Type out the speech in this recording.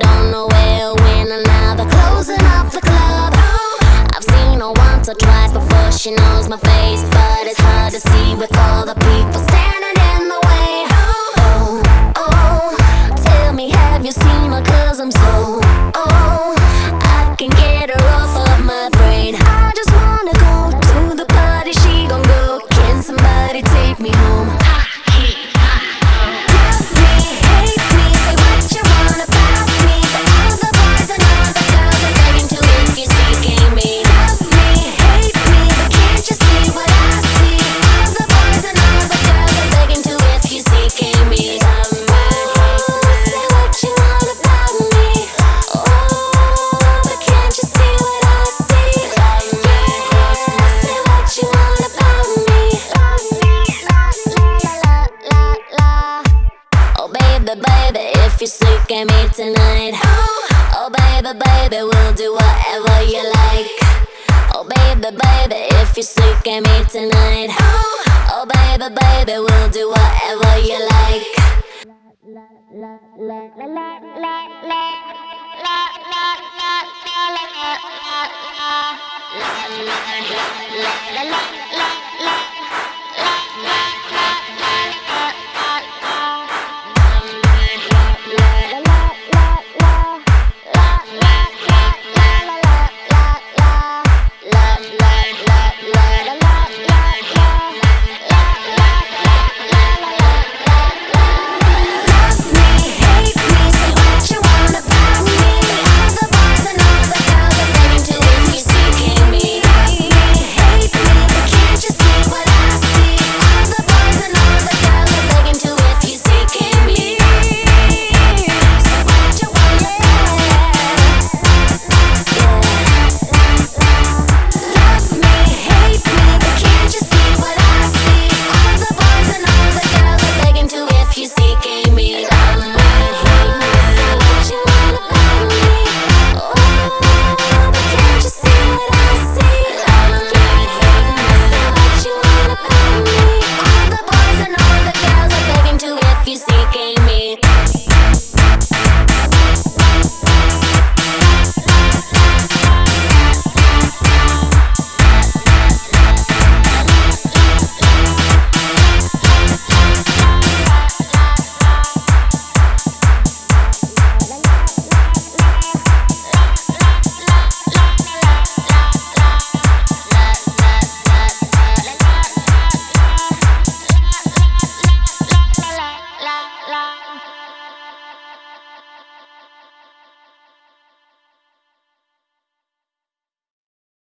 don't know where, when, or now they're closing up the club. I've seen her once or twice before she knows my face, but it's hard to see with all the people standing in the way. Oh, oh, tell me, have you seen her? 'Cause I'm so, oh, I can get her off of my brain. I just wanna go to the party, she gon' go. Can somebody take me home? Baby, if you look at me tonight, oh baby, baby, we'll do whatever you like. Oh baby, baby, if you look at me tonight, oh baby, baby, we'll do whatever you like. La la la la la la la la la la la la la la.